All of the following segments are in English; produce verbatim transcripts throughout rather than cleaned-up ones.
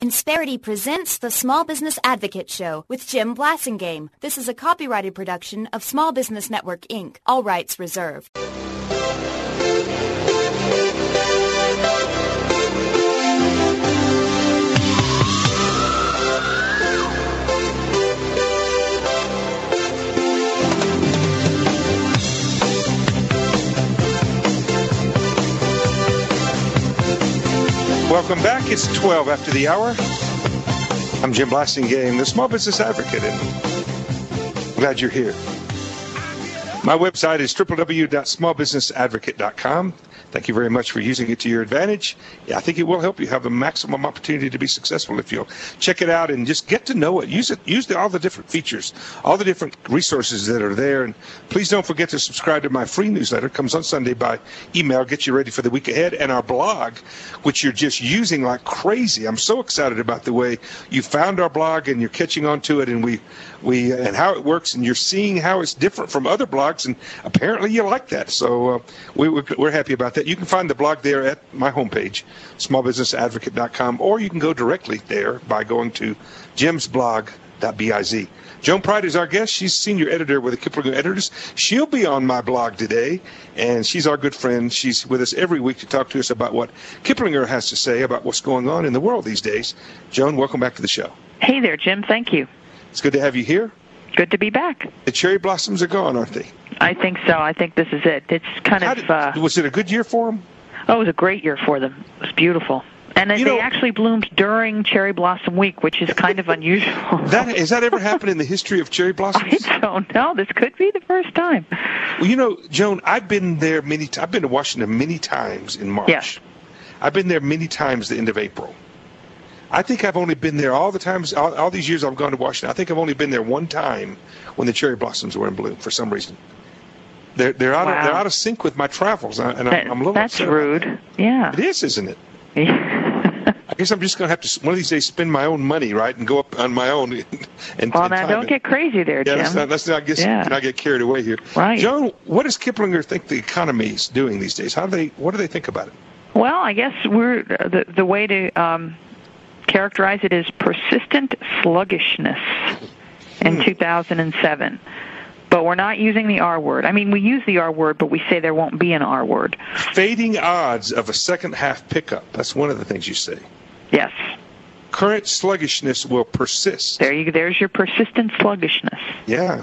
Insperity presents the Small Business Advocate Show with Jim Blasingame. This is a copyrighted production of Small Business Network, Incorporated. All rights reserved. Welcome back. It's twelve after the hour. I'm Jim Blasingame, the Small Business Advocate, and I'm glad you're here. My website is w w w dot small business advocate dot com. Thank you very much for using it to your advantage. Yeah, I think it will help you have the maximum opportunity to be successful if you'll check it out and just get to know it. Use it. Use the, all the different features, all the different resources that are there. And please don't forget to subscribe to my free newsletter. It comes on Sunday by email. Get you ready for the week ahead. And our blog, which you're just using like crazy. I'm so excited about the way you found our blog and you're catching on to it, and we, we and how it works, and you're seeing how it's different from other blogs. And apparently you like that. So uh, we, we're happy about that. You can find the blog there at my homepage, small business advocate dot com, or you can go directly there by going to jims blog dot biz. Joan Pride is our guest. She's senior editor with the Kiplinger Editors. She'll be on my blog today, and she's our good friend. She's with us every week to talk to us about what Kiplinger has to say about what's going on in the world these days. Joan, welcome back to the show. Hey there, Jim. Thank you. It's good to have you here. Good to be back. The cherry blossoms are gone, aren't they? I think so. I think this is it. It's kind How of... Did, uh, was it a good year for them? Oh, it was a great year for them. It was beautiful. And You they know- actually bloomed during Cherry Blossom Week, which is kind of unusual. That, has that ever happened in the history of cherry blossoms? I don't know. This could be the first time. Well, you know, Joan, I've been there many times. I've been to Washington many times in March. Yes. I've been there many times the end of April. I think I've only been there all the times, all, all these years I've gone to Washington. I think I've only been there one time when the cherry blossoms were in bloom for some reason. They're they're out Wow. of they're out of sync with my travels, and I'm, That- I'm a little that's upset about rude. that. Yeah. It is, isn't it? I guess I'm just going to have to one of these days spend my own money, right, and go up on my own. And, and Well, and now time don't it. get crazy there, Yeah, Jim. let's not, let's not get Yeah. not get carried away here. Right. Joan, what does Kiplinger think the economy is doing these days? How do they what do they think about it? Well, I guess we're the the way to um, characterize it is persistent sluggishness in Hmm. two thousand seven. But we're not using the R word. I mean, we use the R word, but we say there won't be an R word. Fading odds of a second half pickup. That's one of the things you say. Yes. Current sluggishness will persist. There you there's your persistent sluggishness. Yeah.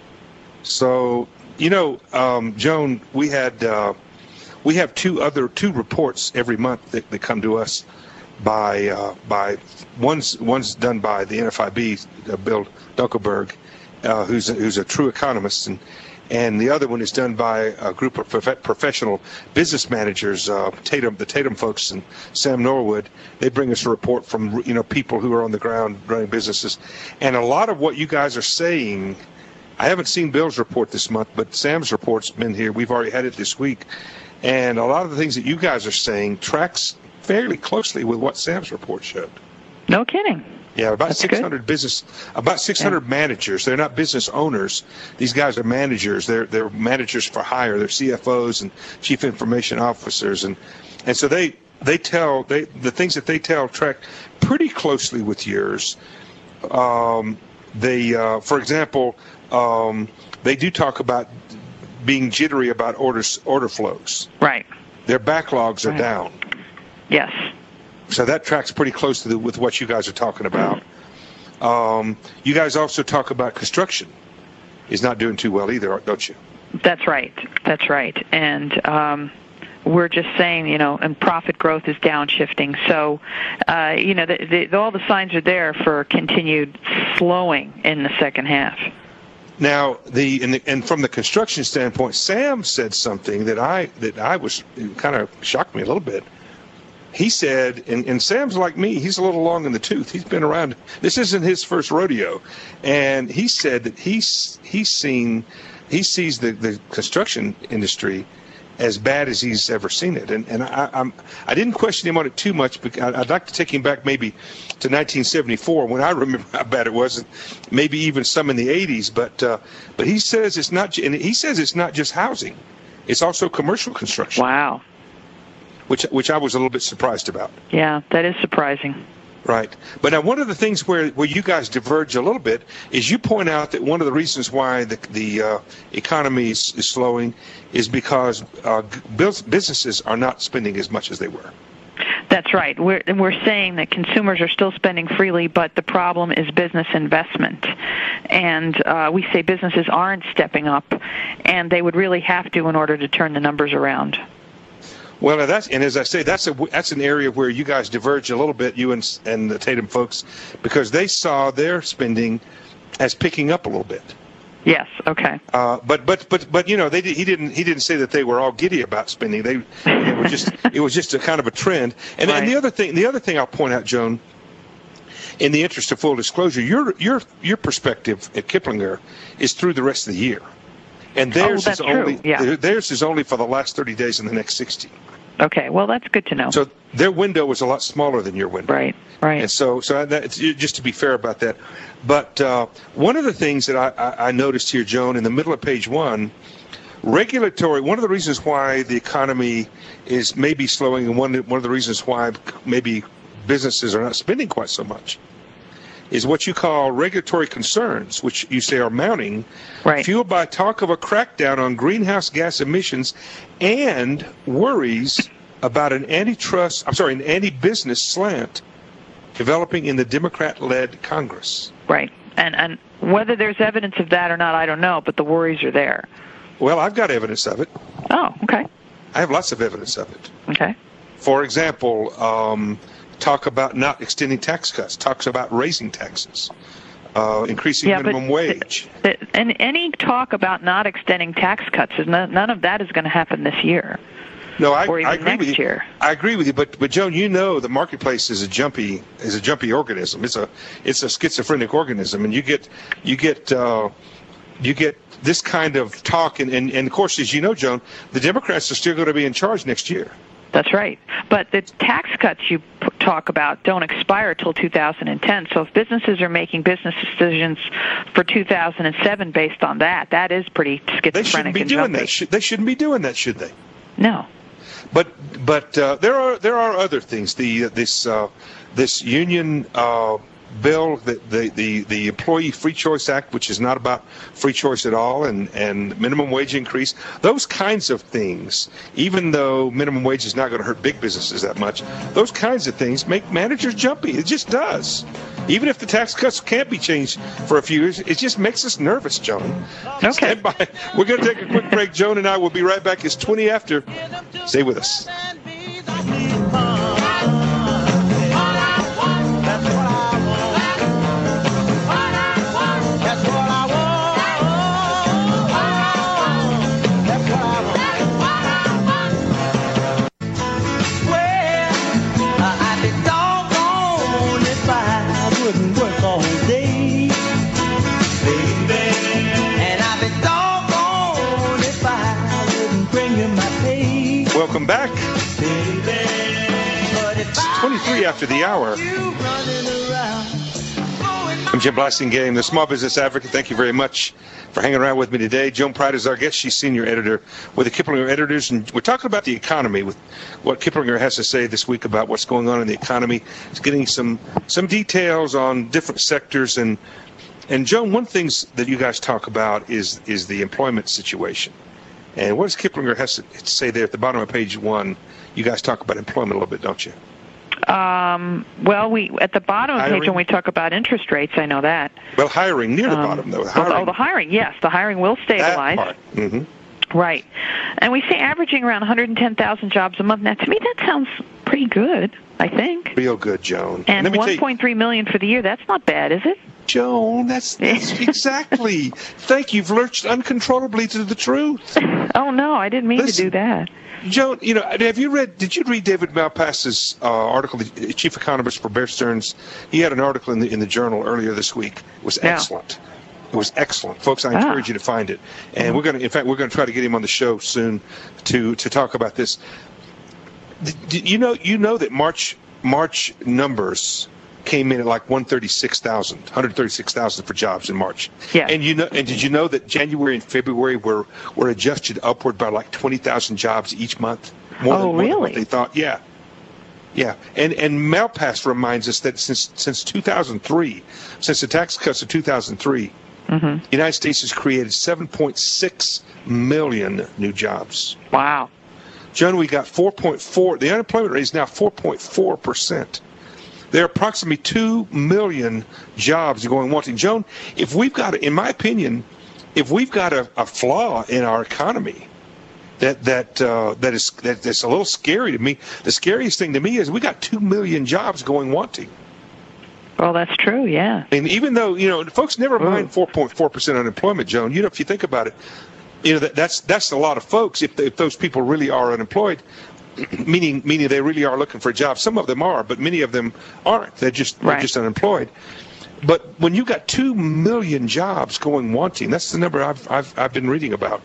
So, you know, um, Joan, we had uh, we have two other two reports every month that, that come to us by uh, by one's one's done by the N F I B, uh, Bill Dunkelberg, uh, who's a, who's a true economist, and and the other one is done by a group of prof- professional business managers, uh, Tatum, the Tatum folks, and Sam Norwood. They bring us a report from you know people who are on the ground running businesses, and a lot of what you guys are saying. I haven't seen Bill's report this month, but Sam's report's been here. We've already had it this week, and a lot of the things that you guys are saying tracks fairly closely with what Sam's report showed. No kidding. Yeah, about That's six hundred good. business, about six hundred Yeah. managers. They're not business owners. These guys are managers. They're they're managers for hire. They're C F Os and chief information officers, and and so they they tell they the things that they tell track pretty closely with yours. Um, they, uh, for example, um, they do talk about being jittery about orders order flows. Right. Their backlogs are Right. down. Yes. So that tracks pretty close to the, with what you guys are talking about. Um, you guys also talk about construction is not doing too well either, don't you? That's right. That's right. And um, we're just saying, you know, and profit growth is downshifting. So, uh, you know, the, the, all the signs are there for continued slowing in the second half. Now, the and, the and from the construction standpoint, Sam said something that I that I was kind of shocked me a little bit. He said, and, and Sam's like me, he's a little long in the tooth. He's been around. This isn't his first rodeo. And he said that he's he's seen, he sees the, the construction industry as bad as he's ever seen it. And and I I'm, I didn't question him on it too much, because I'd like to take him back maybe to nineteen seventy-four when I remember how bad it was, and maybe even some in the eighties. But uh, but he says it's not, and he says it's not just housing, it's also commercial construction. Wow. Which which I was a little bit surprised about. Yeah, that is surprising. Right. But now one of the things where, where you guys diverge a little bit is you point out that one of the reasons why the, the uh, economy is, is slowing is because uh, businesses are not spending as much as they were. That's right. We're, we're saying that consumers are still spending freely, but the problem is business investment. And uh, we say businesses aren't stepping up, and they would really have to in order to turn the numbers around. Well, that's, and as I say, that's a that's an area where you guys diverge a little bit, you and and the Tatum folks, because they saw their spending as picking up a little bit. Yes. Okay. Uh, but but but but you know, they did, he didn't he didn't say that they were all giddy about spending. They it was just it was just a kind of a trend. And, right. and the other thing the other thing I'll point out, Joan, in the interest of full disclosure, your your your perspective at Kiplinger is through the rest of the year. And theirs oh, that's is only true. Yeah. theirs is only for the last thirty days in the next sixty. Okay, well that's good to know. So their window was a lot smaller than your window. Right, right. And so, so that, just to be fair about that. But uh, one of the things that I, I, I noticed here, Joan, in the middle of page one, regulatory. One of the reasons why the economy is maybe slowing, and one one of the reasons why maybe businesses are not spending quite so much, is what you call regulatory concerns, which you say are mounting, right. fueled by talk of a crackdown on greenhouse gas emissions and worries about an antitrust, I'm sorry, an anti-business slant developing in the Democrat-led Congress. Right. And and whether there's evidence of that or not, I don't know, but the worries are there. Well, I've got evidence of it. Oh, okay. I have lots of evidence of it. Okay. For example, um, talk about not extending tax cuts, talks about raising taxes, uh, increasing yeah, minimum but wage. The, the, and any talk about not extending tax cuts, is none, none of that is going to happen this year. No, I, or even I agree next with you. year. I agree with you, but but Joan, you know the marketplace is a jumpy is a jumpy organism. It's a it's a schizophrenic organism, and you get you get uh, you get this kind of talk, and, and and of course, as you know, Joan, the Democrats are still going to be in charge next year. That's right. But the tax cuts you p- talk about don't expire till two thousand ten. So if businesses are making business decisions for two thousand seven based on that, that is pretty schizophrenic. They shouldn't be and doing jumpy. that. Sh- they shouldn't be doing that, should they? No. But but uh, there are there are other things. The this uh, this union uh, bill, the, the the the Employee Free Choice Act, which is not about free choice at all, and and minimum wage increase. Those kinds of things, even though minimum wage is not going to hurt big businesses that much, those kinds of things make managers jumpy. It just does. Even if the tax cuts can't be changed for a few years, it just makes us nervous, Joan. Okay. Stand by. We're going to take a quick break. Joan and I will be right back. It's twenty after. Stay with us. Welcome back. It's twenty-three after the hour. I'm Jim Blasingame, the Small Business Advocate. Thank you very much for hanging around with me today. Joan Pride is our guest. She's senior editor with the Kiplinger Editors, and we're talking about the economy, with what Kiplinger has to say this week about what's going on in the economy. It's getting some some details on different sectors, and and Joan, one thing that you guys talk about is is the employment situation. And what does Kiplinger has to say there at the bottom of page one? You guys talk about employment a little bit, don't you? Um, well, we at the bottom of the page when we talk about interest rates, I know that. Well, hiring, near the um, bottom, though. Hiring. Oh, the hiring, yes. The hiring will stabilize. That part. Mm-hmm. Right. And we say averaging around one hundred ten thousand jobs a month. Now, to me, that sounds pretty good, I think. Real good, Joan. And one point three million dollars for the year, that's not bad, is it? Joan, that's, that's exactly. Thank you. You've lurched uncontrollably to the truth. Oh, no, I didn't mean Listen, to do that. Joan, you know, have you read, did you read David Malpass's uh, article, the chief economist for Bear Stearns? He had an article in the in the Journal earlier this week. It was excellent. Yeah. It was excellent. Folks, I encourage ah. you to find it. And mm-hmm. we're going to, in fact, we're going to try to get him on the show soon to, to talk about this. You know, you know that March March numbers came in at like one hundred thirty-six thousand, one hundred thirty-six thousand for jobs in March. Yeah. And you know, and did you know that January and February were, were adjusted upward by like twenty thousand jobs each month? More oh, than, more really? Than what they thought. Yeah. Yeah, and and Malpass reminds us that since since two thousand three, since the tax cuts of two thousand three, mm-hmm. the United States has created seven point six million new jobs. Wow. Joan, we got four point four. The unemployment rate is now four point four percent. There are approximately two million jobs going wanting. Joan, if we've got, in my opinion, if we've got a, a flaw in our economy, that that uh, that is that, that's a little scary to me. The scariest thing to me is we got two million jobs going wanting. Well, that's true, yeah. And even though, you know, folks never Ooh. mind four point four percent unemployment, Joan. You know, if you think about it, you know that, that's that's a lot of folks. If if those people really are unemployed, meaning meaning they really are looking for a job. Some of them are, but many of them aren't. They're just right. they're just unemployed. But when you got two million jobs going wanting, that's the number I've I've I've been reading about.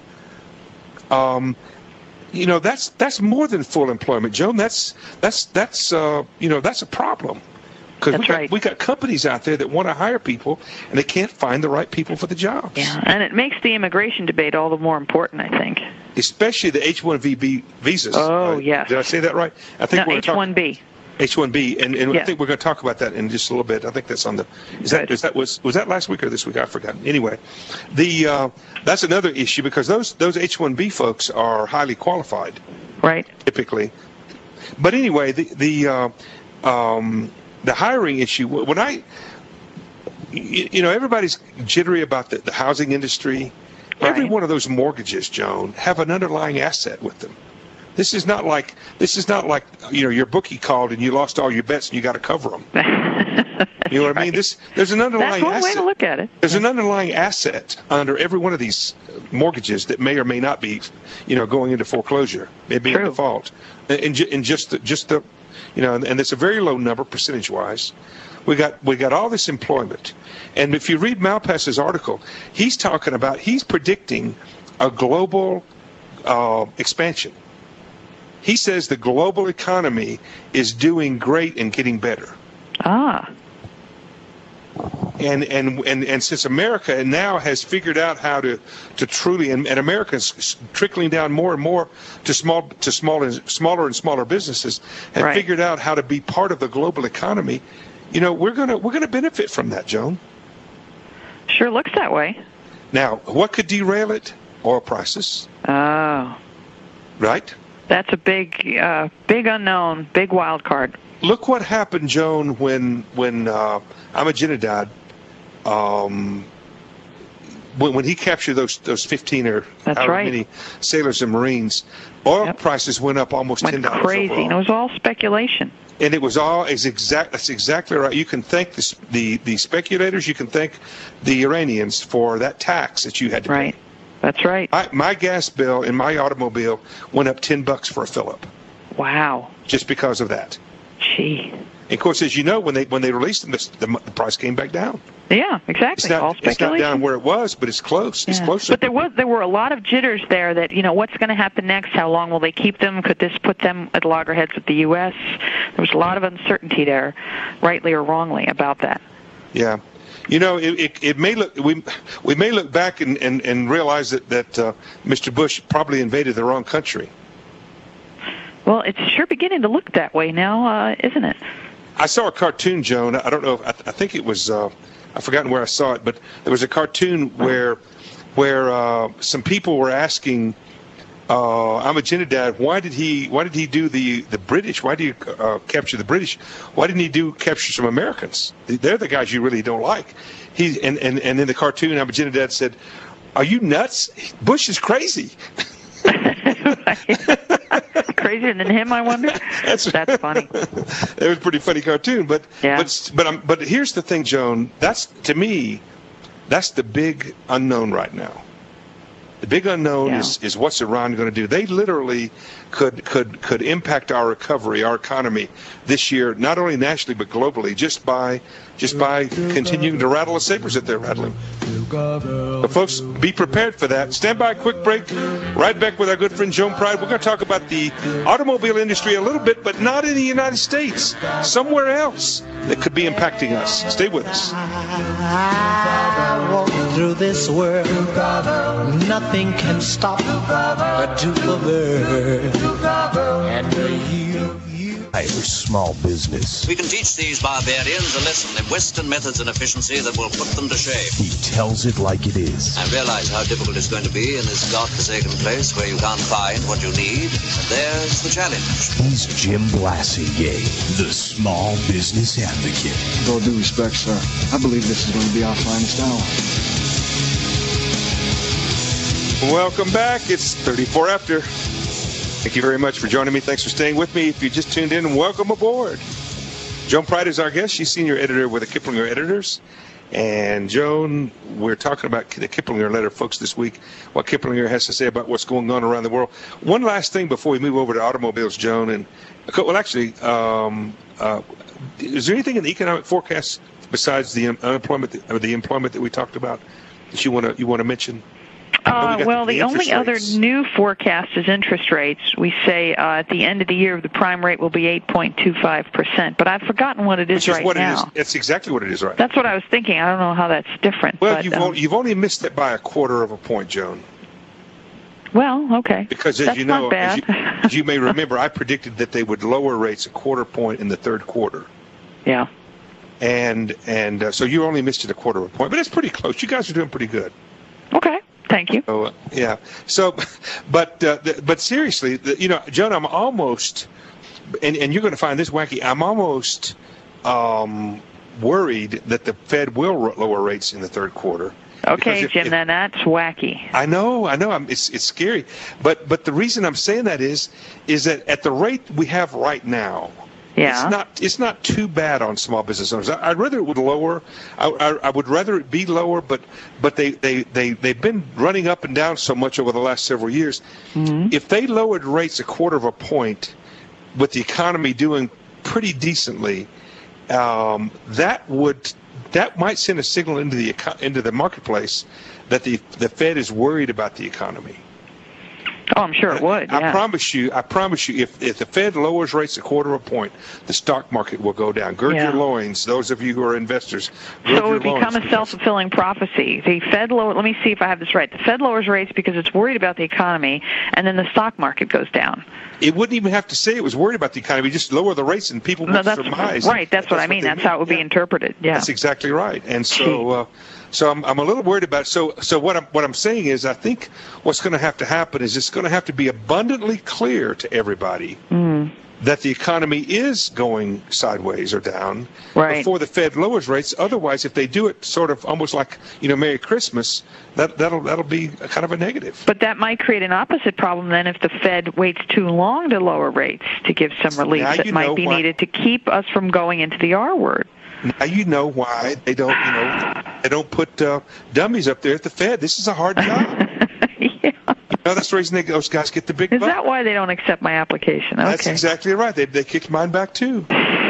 Um, you know, that's that's more than full employment, Joan. That's that's that's uh, you know, that's a problem. Because we got, right. we got companies out there that want to hire people, and they can't find the right people for the jobs. Yeah, and it makes the immigration debate all the more important, I think. Especially the H one B visas. Oh, uh, yes. Did I say that right? I think no, we're H one B. H one B, and, and yeah. I think we're going to talk about that in just a little bit. I think that's on the. Is that, is that was was that last week or this week? I've forgotten. Anyway, the uh, that's another issue because those those H one B folks are highly qualified, right? Typically, but anyway, the the uh, um, the hiring issue. When I, you, you know, everybody's jittery about the, the housing industry. Right. Every one of those mortgages, Joan, have an underlying asset with them. This is not like this is not like you know your bookie called and you lost all your bets and you got to cover them. You know what right. I mean? This there's an underlying That's one asset. way to look at it. There's an underlying asset under every one of these mortgages that may or may not be, you know, going into foreclosure, maybe in default, and, and just the, just the, you know, and it's a very low number percentage wise. We got we got all this employment, and if you read Malpass's article, he's talking about he's predicting a global uh, expansion. He says the global economy is doing great and getting better. Ah. And and and, and since America now has figured out how to, to truly and, and America is trickling down more and more to small to smaller smaller and smaller businesses have right. figured out how to be part of the global economy. You know, we're gonna we're gonna benefit from that, Joan. Sure looks that way. Now, what could derail it? Oil prices. Oh. Right? That's a big, uh, big unknown, big wild card. Look what happened, Joan, when when uh, Ahmadinejad, um, when, when he captured those those fifteen or That's however right. many sailors and Marines. Oil yep. prices went up almost went ten dollars. Crazy, overall. and it was all speculation. And it was all is exact. That's exactly right. You can thank the the, the speculators. You can thank the Iranians for that tax that you had to right. pay. That's right. I, my gas bill in my automobile went up ten bucks for a fill-up. Wow. Just because of that. Gee. And of course, as you know, when they when they released them, the, the price came back down. Yeah, exactly. It's not, all it's not speculation. down where it was, but it's close. It's yeah. closer. But there was there were a lot of jitters there that, you know, what's going to happen next? How long will they keep them? Could this put them at loggerheads with the U S? There was a lot of uncertainty there, rightly or wrongly, about that. Yeah. You know, it, it, it may look we we may look back and, and, and realize that that uh, Mister Bush probably invaded the wrong country. Well, it's sure beginning to look that way now, uh, isn't it? I saw a cartoon, Joan. I don't know. If, I, I think it was. Uh, I've forgotten where I saw it, but there was a cartoon where where uh, some people were asking uh, Ahmadinejad, why did he why did he do the, the British? Why did he uh, capture the British? Why didn't he do capture some Americans? They're the guys you really don't like. He and, and, and in the cartoon, Ahmadinejad said, "Are you nuts? Bush is crazy." Crazier than him, I wonder. That's, That's funny. It was a pretty funny cartoon, but yeah. but but um, but here's the thing, Joan. That's to me, that's the big unknown right now. The big unknown yeah. is, is what's Iran going to do. They literally could could could impact our recovery, our economy this year, not only nationally but globally, just by just by continuing to rattle the sabers that they're rattling. But folks, be prepared for that. Stand by, quick break. Right back with our good friend Joan Pride. We're going to talk about the automobile industry a little bit, but not in the United States. Somewhere else that could be impacting us. Stay with us. I walk through this world. Nothing can stop a Duke of Earth. And you, you. for small business. We can teach these barbarians a lesson in Western methods and efficiency that will put them to shame. He tells it like it is. I realize how difficult it's going to be in this godforsaken place where you can't find what you need, and there's the challenge. He's Jim Blasingame, the small business advocate. With all due respect, sir, I believe this is going to be our finest hour. Welcome back. It's thirty-four after. Thank you very much for joining me. Thanks for staying with me. If you just tuned in, welcome aboard. Joan Pride is our guest. She's senior editor with the Kiplinger Editors. And Joan, we're talking about the Kiplinger letter, folks, this week, what Kiplinger has to say about what's going on around the world. One last thing before we move over to automobiles, Joan. And well, actually, um, uh, is there anything in the economic forecast besides the unemployment, or the employment that we talked about that you want to you want to mention? Uh, we well, the, the, the only other rates. new forecast is interest rates. We say uh, at the end of the year, the prime rate will be eight point two five percent. But I've forgotten what it is, Which is right what now. It is. That's exactly what it is right That's what I was thinking. I don't know how that's different. Well, but, you've, um, only, you've only missed it by a quarter of a point, Joan. Well, okay. Because as that's you know, not bad. as, you, as you may remember, I predicted that they would lower rates a quarter point in the third quarter. Yeah. And and uh, so you only missed it a quarter of a point, but it's pretty close. You guys are doing pretty good. Okay. Thank you. So, uh, yeah. So, but uh, the, but seriously, the, you know, Joan, I'm almost, and, and you're going to find this wacky. I'm almost um, worried that the Fed will lower rates in the third quarter. Okay, if, Jim, if, then that's wacky. I know, I know. I'm, it's it's scary, but but the reason I'm saying that is is that at the rate we have right now, yeah. it's not it's not too bad on small business owners. I, I'd rather it would lower. I, I, I would rather it be lower, but but they they they they've been running up and down so much over the last several years. Mm-hmm. If they lowered rates a quarter of a point, with the economy doing pretty decently, um, that would. That might send a signal into the into the marketplace that the the Fed is worried about the economy. Oh, I'm sure it would. I yeah. promise you. I promise you. If if the Fed lowers rates a quarter of a point, the stock market will go down. Gird yeah. your loins, those of you who are investors. Gird So it would your become loins a self-fulfilling prophecy. The Fed lower. Let me see if I have this right. The Fed lowers rates because it's worried about the economy, and then the stock market goes down. It wouldn't even have to say it was worried about the economy. Just lower the rates, and people would no, that's, surmise. Right. That's, that's what I mean. What that's how it would yeah. be interpreted. Yeah. That's exactly right. And so, uh, so I'm I'm a little worried about. It. So so what I'm what I'm saying is, I think what's going to have to happen is it's going to have to be abundantly clear to everybody mm. that the economy is going sideways or down right. before the Fed lowers rates. Otherwise, if they do it sort of almost like, you know, Merry Christmas, that that'll that'll be a kind of a negative. But that might create an opposite problem then if the Fed waits too long to lower rates to give some relief now that might be why. needed to keep us from going into the R word. Now you know why they don't, you know, they don't put uh, dummies up there at the Fed. This is a hard job. yeah. You know, that's the reason they, those guys get the big Is buck. that why they don't accept my application? Okay. That's exactly right. They they kicked mine back too.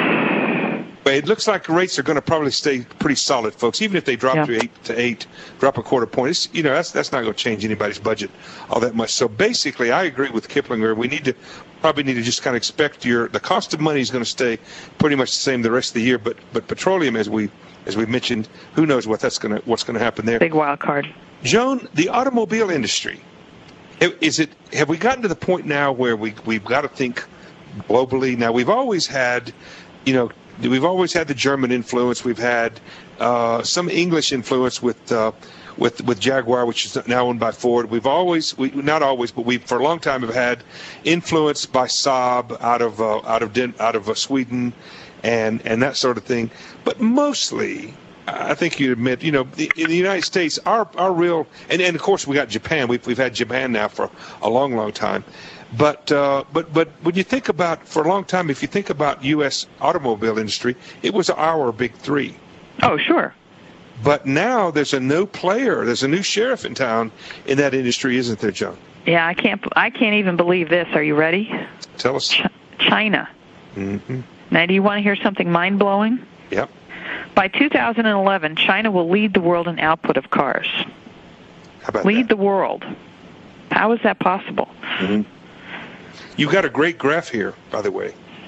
But it looks like rates are going to probably stay pretty solid, folks. Even if they drop yeah. to eight to eight, drop a quarter point, it's, you know, that's that's not going to change anybody's budget all that much. So basically, I agree with Kiplinger. We need to probably need to just kind of expect your the cost of money is going to stay pretty much the same the rest of the year. But but petroleum, as we as we mentioned, who knows what that's going to what's going to happen there. Big wild card. Joan, the automobile industry. Is it? Have we gotten to the point now where we we've got to think globally? Now we've always had, you know, we've always had the German influence. We've had uh, some English influence with uh, with with Jaguar, which is now owned by Ford. We've always, we, not always, but we for a long time have had influence by Saab out of uh, out of Den, out of uh, Sweden, and and that sort of thing. But mostly, I think you admit, you know, the, in the United States, our our real, and, and of course we got Japan. We've we've had Japan now for a long, long time. But uh, but but when you think about, for a long time, if you think about U S automobile industry, it was our big three. Oh, sure. But now there's a new player, there's a new sheriff in town in that industry, isn't there, John? Yeah, I can't I can't even believe this. Are you ready? Tell us. Ch- China. Mm-hmm. Now, do you want to hear something mind-blowing? Yep. By two thousand eleven, China will lead the world in output of cars. How about lead that? the world. How is that possible? Mm-hmm. You've got a great graph here, by the way.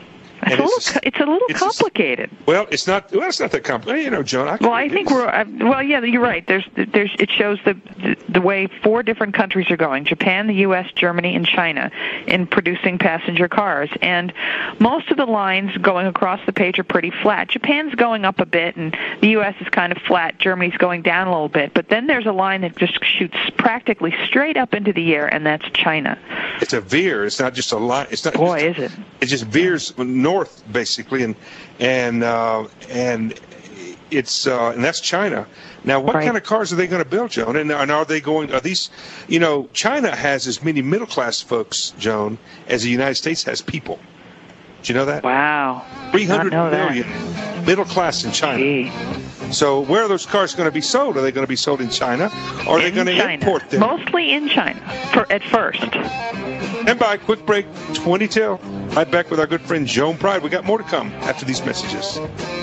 It's a, little, it's a little it's complicated. A, well, it's not. Well, it's not that complicated. You know, Joan. I well, I think we're. Uh, well, yeah, you're right. There's, there's. It shows the, the the way four different countries are going: Japan, the U S, Germany, and China in producing passenger cars. And most of the lines going across the page are pretty flat. Japan's going up a bit, and the U S is kind of flat. Germany's going down a little bit. But then there's a line that just shoots practically straight up into the air, and that's China. It's a veer. It's not just a line. It's not. Boy, just, is it! It just veers north, basically, and and uh, and it's uh, and that's China. Now, what right. kind of cars are they going to build, Joan? And, and are they going? Are these? You know, China has as many middle class folks, Joan, as the United States has people. Do you know that? Wow. Three hundred million that. middle class in China. Gee. So where are those cars going to be sold? Are they going to be sold in China, or are they in going to China. import them? Mostly in China for, at first. And by quick break, twenty till. Right back with our good friend Joan Pride. We got more to come after these messages.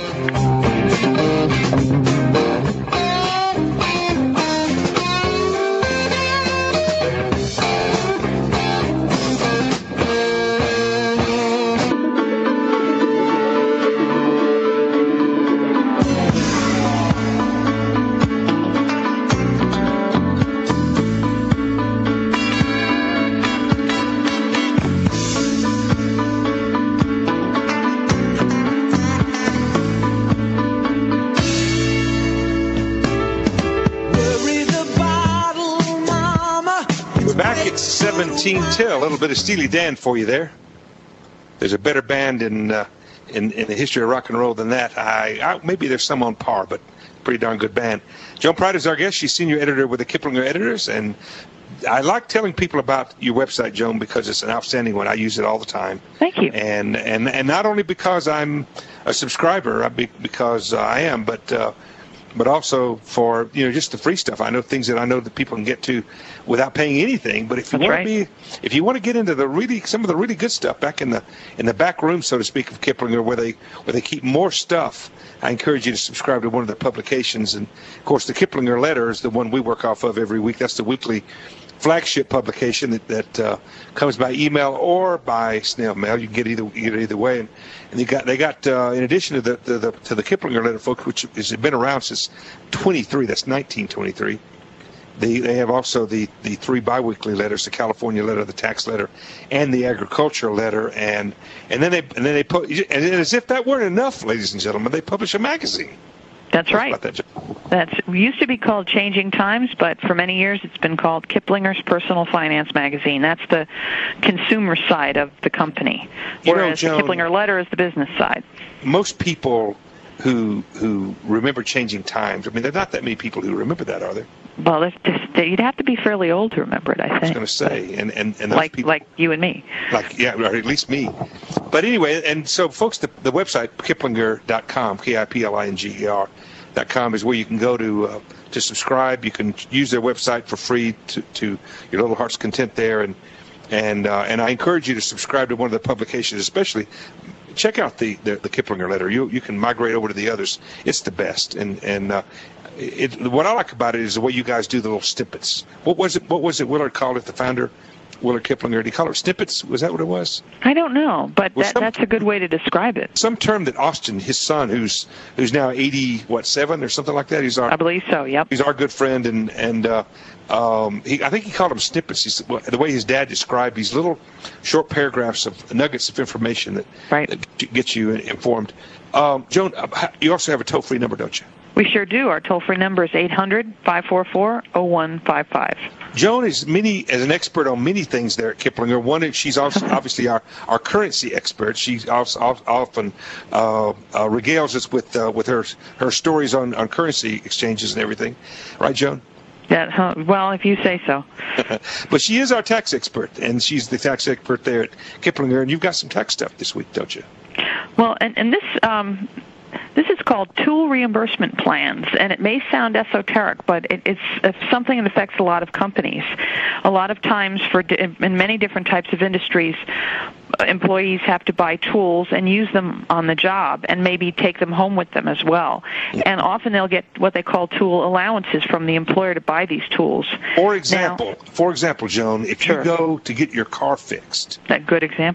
seventeen till, a little bit of Steely Dan for you there. There's a better band in uh, in, in the history of rock and roll than that. I, I maybe there's some on par, but pretty darn good band. Joan Pride is our guest. She's senior editor with the Kiplinger Editors, and I like telling people about your website, Joan, because it's an outstanding one. I use it all the time. Thank you. And and and not only because I'm a subscriber, because uh, I am, but uh, but also for, you know, just the free stuff. I know things that I know that people can get to without paying anything. But if you That's want right. to be, if you want to get into the really some of the really good stuff back in the in the back room, so to speak, of Kiplinger, where they where they keep more stuff, I encourage you to subscribe to one of their publications. And of course, the Kiplinger Letter is the one we work off of every week. That's the weekly flagship publication that, that uh, comes by email or by snail mail. You can get either get it either way. And, and they got they got uh, in addition to the, the, the to the Kiplinger Letter, folks, which has been around since twenty-three. That's nineteen twenty-three. They they have also the, the three biweekly letters: the California Letter, the Tax Letter, and the Agricultural Letter. And and then they and then they put and as if that weren't enough, ladies and gentlemen, they publish a magazine. That's right. That, That's used to be called Changing Times, but for many years it's been called Kiplinger's Personal Finance Magazine. That's the consumer side of the company, you whereas know, Joan, the Kiplinger Letter is the business side. Most people who who remember Changing Times, I mean, there are not that many people who remember that, are there? Well, there's just, you'd have to be fairly old to remember it, I think. I was going to say, and and, and those like people, like you and me. Like, yeah, or at least me. But anyway, and so, folks, the, the website, kiplinger dot com, K I P L I N G E R dot com, is where you can go to uh, to subscribe. You can use their website for free to, to your little heart's content there. And and uh, and I encourage you to subscribe to one of the publications, especially. Check out the, the, the Kiplinger Letter. You you can migrate over to the others. It's the best. And and uh, it, what I like about it is the way you guys do the little snippets. What was it? What was it? Willard called it, the founder, Willard Kiplinger. Did he call it snippets? Was that what it was? I don't know, but Well, that, some- that's a good way to describe it. Some term that Austin, his son, who's who's now eighty, what, seven or something like that. He's our I believe so. Yep. he's our good friend, and and uh, um, he, I think he called them snippets. He's, well, the way his dad described these little short paragraphs of nuggets of information that, Right. that get you informed. Um, Joan, uh, you also have a toll-free number, don't you? We sure do. Our toll-free number is eight hundred, five four four, zero one five five. Joan is many as an expert on many things there at Kiplinger. One, is she's also obviously our, our currency expert. She also often uh, uh, regales us with uh, with her her stories on, on currency exchanges and everything, right, Joan? That, huh, well, if you say so. But she is our tax expert, and she's the tax expert there at Kiplinger. And you've got some tax stuff this week, don't you? Well, and, and this um, this is called tool reimbursement plans, and it may sound esoteric, but it, it's, it's something that affects a lot of companies. A lot of times, for in many different types of industries, employees have to buy tools and use them on the job, and maybe take them home with them as well. And often they'll get what they call tool allowances from the employer to buy these tools. For example, Now, for example, Joan, if Sure. you go to get your car fixed, that good example.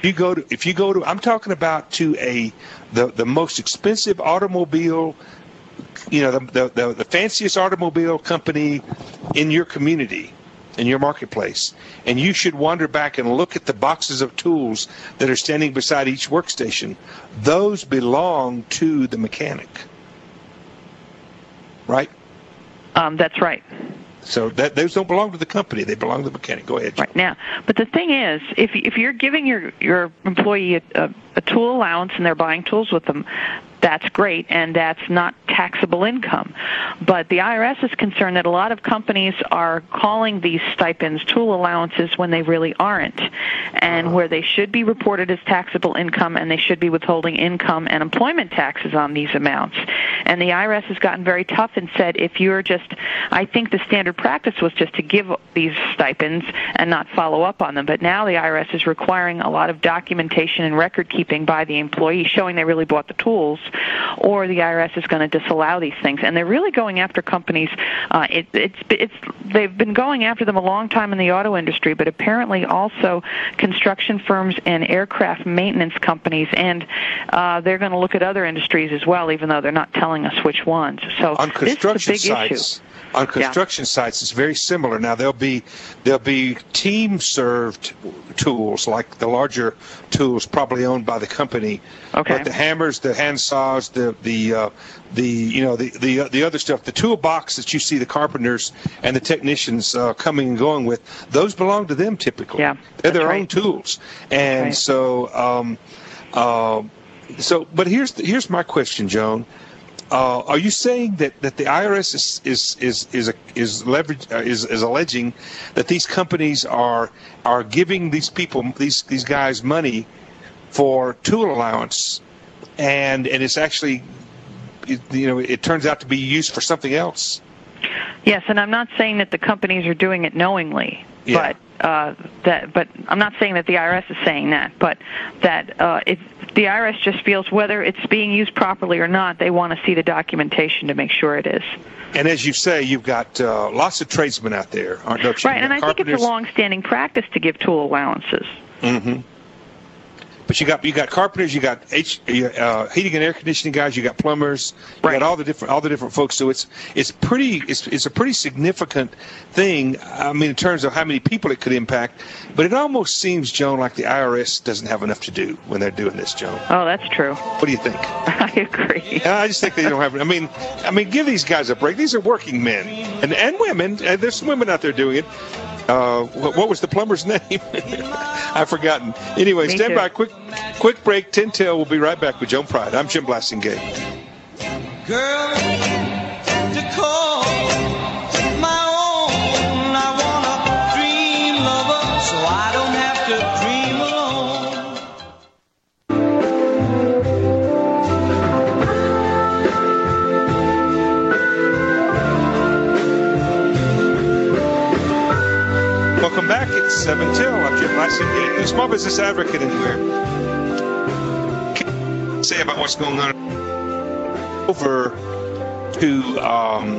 You go to if you go to I'm talking about to a the the most expensive automobile, you know, the the the, the fanciest automobile company in your community, in your marketplace, and you should wander back and look at the boxes of tools that are standing beside each workstation. Those belong to the mechanic, right? Um, that's right. So that those don't belong to the company; they belong to the mechanic. Go ahead. Right now, but the thing is, if if you're giving your your employee a, a, a tool allowance and they're buying tools with them, that's great, and that's not taxable income. But the I R S is concerned that a lot of companies are calling these stipends tool allowances when they really aren't, and where they should be reported as taxable income, and they should be withholding income and employment taxes on these amounts. And the I R S has gotten very tough and said if you're just, I think the standard practice was just to give these stipends and not follow up on them. But now the I R S is requiring a lot of documentation and record keeping by the employee showing they really bought the tools, or the I R S is going to disallow these things. And they're really going after companies. Uh, it, it's, it's, they've been going after them a long time in the auto industry, but apparently also construction firms and aircraft maintenance companies, and uh, they're going to look at other industries as well, even though they're not telling us which ones. So on construction this is a big sites, issue. On construction yeah. sites, it's very similar. Now there'll be there'll be team-served tools, like the larger tools, probably owned by the company. Okay. But the hammers, the hand saws, the the uh, the you know the the the other stuff, the toolbox that you see the carpenters and the technicians uh, coming and going with, those belong to them typically. Yeah, they're their right. own tools, and right. so um, uh, so. But here's the, here's my question, Joan. Uh, are you saying that, that the I R S is is is is a, is leverage uh, is is alleging that these companies are are giving these people these these guys money for tool allowance, and and it's actually it, you know it turns out to be used for something else? Yes, and I'm not saying that the companies are doing it knowingly, yeah. but uh, that but I'm not saying that the I R S is saying that, but that uh, if the I R S just feels whether it's being used properly or not, they want to see the documentation to make sure it is. And as you say, you've got uh, lots of tradesmen out there, aren't you? Right, and I think it's a long-standing practice to give tool allowances. Mm-hmm. But you got you got carpenters, you got H, uh, heating and air conditioning guys, you got plumbers, you right. got all the different all the different folks. So it's it's pretty it's it's a pretty significant thing. I mean, in terms of how many people it could impact. But it almost seems, Joan, like the I R S doesn't have enough to do when they're doing this, Joan. Oh, that's true. What do you think? I agree. I just think they don't have. I mean, I mean, give these guys a break. These are working men and and women. And there's some women out there doing it. Uh, what, what was the plumber's name? I've forgotten. Anyway, Me stand too. by. Quick, quick break. ten till. We'll be right back with Joan Pride. I'm Jim Blasingame. Girl, to call my own, I want a dream lover, so I don't have to dream alone. Welcome back. It's seven till. I'm Jim Blasingame, the Small Business Advocate. Anywhere. Say about what's going on over to um,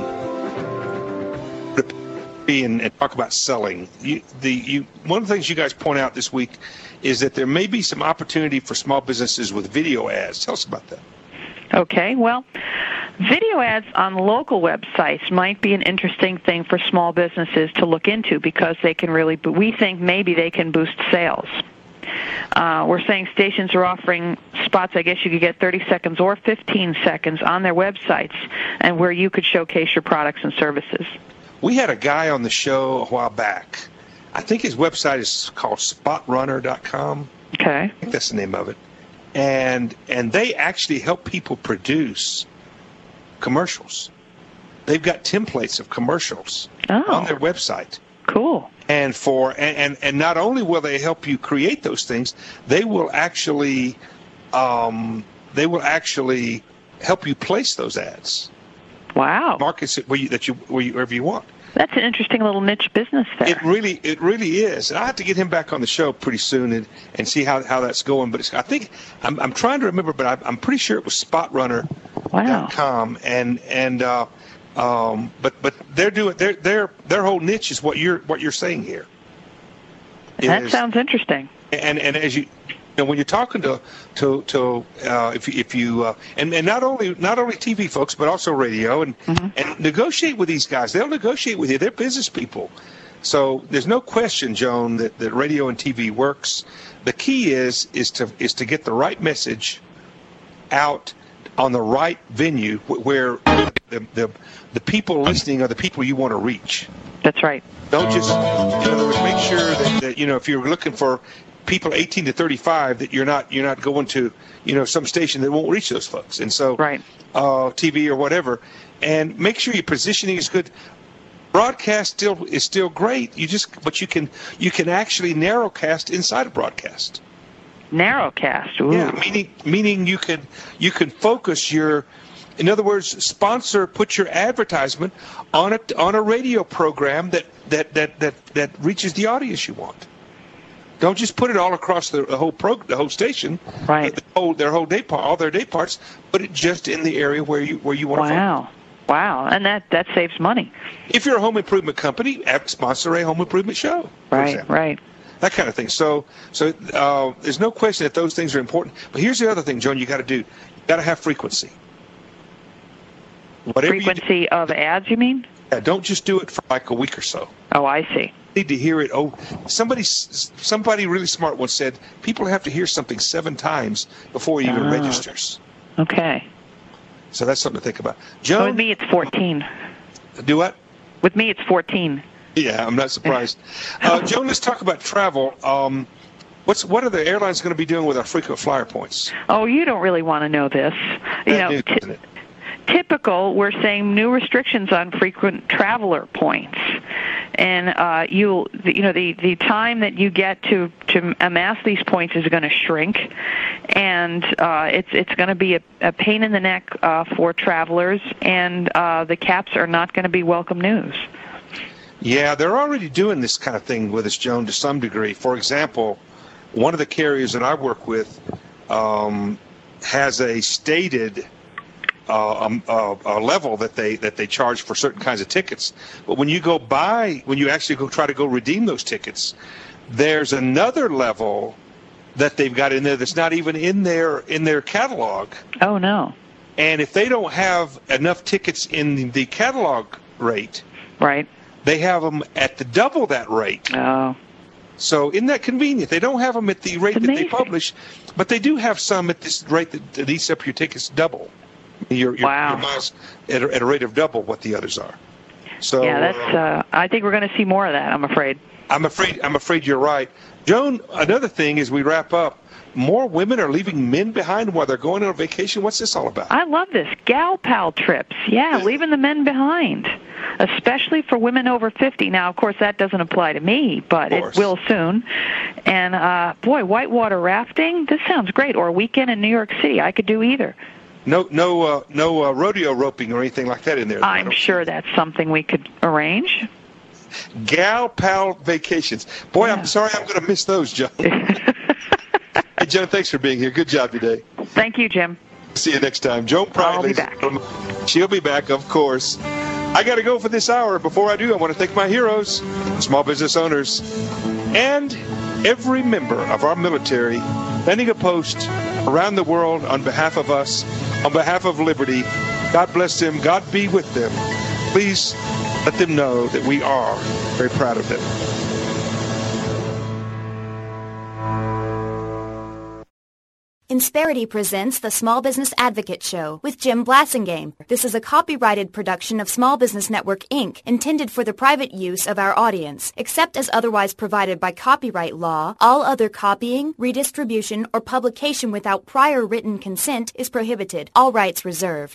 and, and talk about selling. You, the you one of the things you guys point out this week is that there may be some opportunity for small businesses with video ads. Tell us about that. Okay, well, video ads on local websites might be an interesting thing for small businesses to look into because they can really, we think maybe they can boost sales. Uh, we're saying stations are offering spots, I guess you could get thirty seconds or fifteen seconds on their websites and where you could showcase your products and services. We had a guy on the show a while back. I think his website is called spot runner dot com. Okay. I think that's the name of it. And and they actually help people produce commercials. They've got templates of commercials oh, on their website. Cool. And for and, and, and not only will they help you create those things, they will actually um, they will actually help you place those ads. Wow. Markets it where you, that you where you, wherever you want. That's an interesting little niche business there. It really, it really is. And I have to get him back on the show pretty soon and, and see how, how that's going. But it's, I think I'm I'm trying to remember, but I, I'm pretty sure it was spot runner dot com. Wow. And and uh, um, but but they're doing their their their whole niche is what you're what you're saying here. That is, sounds interesting. And and as you And when you're talking to to to uh, if you, if you uh, and and not only not only T V folks but also radio and mm-hmm. and negotiate with these guys. They'll negotiate with you. They're business people. So there's no question, Joan, that, that radio and T V works. The key is is to is to get the right message out on the right venue where the the, the people listening are the people you want to reach. That's right. Don't just, in other words, make sure that, that you know if you're looking for people eighteen to thirty-five, that you're not you're not going to you know some station that won't reach those folks. And so, right. uh, T V or whatever, and make sure your positioning is good. Broadcast still is still great. You just but you can you can actually narrowcast inside a broadcast. Narrowcast. Ooh. Yeah, meaning meaning you can you can focus your. In other words, sponsor, put your advertisement on a on a radio program that that that that, that reaches the audience you want. Don't just put it all across the, the whole pro, the whole station, right? The whole, their whole day part, all their day parts. Put it just in the area where you where you want to. Wow, focus. wow, and that that saves money. If you're a home improvement company, sponsor a home improvement show. Right, right. That kind of thing. So, so uh, there's no question that those things are important. But here's the other thing, Joan, you got to do. You got to have frequency. Whatever frequency do, of ads, you mean? Yeah, don't just do it for like a week or so. Oh, I see. You need to hear it. Oh, somebody, somebody really smart once said people have to hear something seven times before it even oh. registers. Okay. So that's something to think about. Joan, oh, with me, it's fourteen. Do what? With me, it's fourteen. Yeah, I'm not surprised. uh, Joan, let's talk about travel. Um, what's what are the airlines going to be doing with our frequent flyer points? Oh, you don't really want to know this. You that know. Is, t- Typical, we're saying new restrictions on frequent traveler points, and uh, you you know the, the time that you get to, to amass these points is going to shrink, and uh, it's it's going to be a, a pain in the neck uh, for travelers, and uh, the caps are not going to be welcome news. Yeah, they're already doing this kind of thing with us, Joan, to some degree. For example, one of the carriers that I work with um, has a stated Uh, um, uh, a level that they that they charge for certain kinds of tickets, but when you go buy, when you actually go try to go redeem those tickets, there's another level that they've got in there that's not even in their in their catalog. Oh no! And if they don't have enough tickets in the catalog rate, right, they have them at the double that rate. Oh. So isn't that convenient? They don't have them at the rate that they publish, but they do have some at this rate that, that eats up your tickets double. Your, your, wow. your miles at a, at a rate of double what the others are. So yeah, that's. Uh, I think we're going to see more of that. I'm afraid. I'm afraid. I'm afraid you're right, Joan. Another thing as we wrap up, more women are leaving men behind while they're going on vacation. What's this all about? I love this gal pal trips. Yeah, leaving the men behind, especially for women over fifty. Now, of course, that doesn't apply to me, but it will soon. And uh, boy, whitewater rafting. This sounds great. Or a weekend in New York City. I could do either. No, no, uh, no uh, rodeo roping or anything like that in there. I'm sure that's something we could arrange. Gal pal vacations. Boy, yeah. I'm sorry I'm going to miss those, Joan. Hey, Joan, thanks for being here. Good job today. Thank you, Jim. See you next time. Joan Pride. I'll be back. She'll be back, of course. I got to go for this hour. Before I do, I want to thank my heroes, small business owners, and every member of our military lending a post around the world on behalf of us, on behalf of liberty. God bless them. God be with them. Please let them know that we are very proud of them. Insperity presents the Small Business Advocate Show with Jim Blasingame. This is a copyrighted production of Small Business Network, Incorporated, intended for the private use of our audience. Except as otherwise provided by copyright law, all other copying, redistribution, or publication without prior written consent is prohibited. All rights reserved.